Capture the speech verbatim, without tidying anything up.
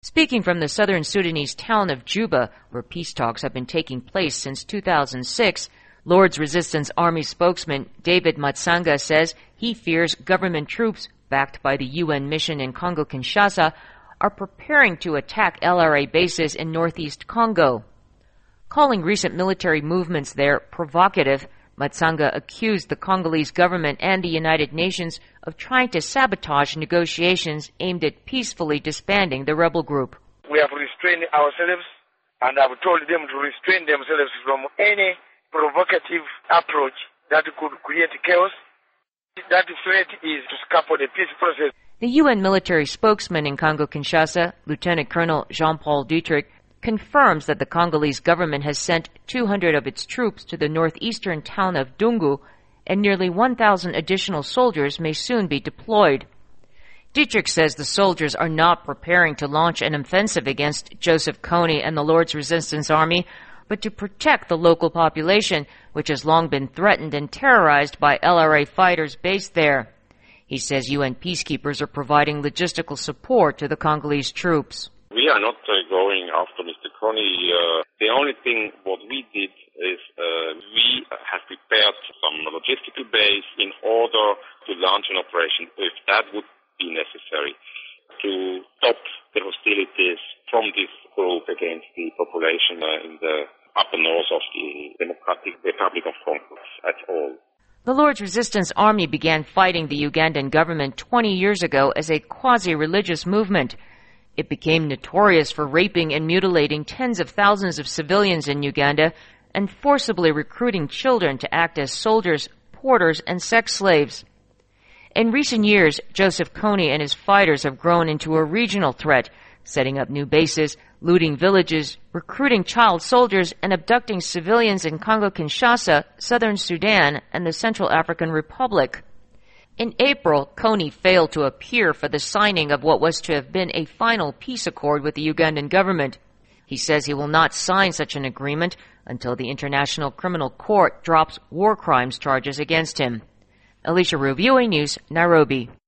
Speaking from the southern Sudanese town of Juba, where peace talks have been taking place since two thousand six, Lord's Resistance Army spokesman David Matsanga says he fears government troops, backed by the U N mission in Congo-Kinshasa, are preparing to attack L R A bases in northeast Congo. Calling recent military movements there provocative, Matsanga accused the Congolese government and the United Nations of trying to sabotage negotiations aimed at peacefully disbanding the rebel group. We have restrained ourselves and have told them to restrain themselves from any provocative approach that could create chaos. That threat is to scupper the peace process. The U N military spokesman in Congo-Kinshasa, Lieutenant Colonel Jean-Paul Dietrich, confirms that the Congolese government has sent two hundred of its troops to the northeastern town of Dungu, and nearly one thousand additional soldiers may soon be deployed. Dietrich says the soldiers are not preparing to launch an offensive against Joseph Kony and the Lord's Resistance Army, but to protect the local population, which has long been threatened and terrorized by L R A fighters based there. He says U N peacekeepers are providing logistical support to the Congolese troops. We are not uh, going after Mister Kony. Uh, the only thing what we did is uh, we have prepared some logistical base in order to launch an operation if that would be necessary to stop the hostilities from this group against the population uh, in the upper north of the Democratic Republic of Congo at all. The Lord's Resistance Army began fighting the Ugandan government twenty years ago as a quasi-religious movement. It became notorious for raping and mutilating tens of thousands of civilians in Uganda and forcibly recruiting children to act as soldiers, porters, and sex slaves. In recent years, Joseph Kony and his fighters have grown into a regional threat, setting up new bases, looting villages, recruiting child soldiers, and abducting civilians in Congo-Kinshasa, southern Sudan, and the Central African Republic. In April, Kony failed to appear for the signing of what was to have been a final peace accord with the Ugandan government. He says he will not sign such an agreement until the International Criminal Court drops war crimes charges against him. Alicia Rubio, News, Nairobi.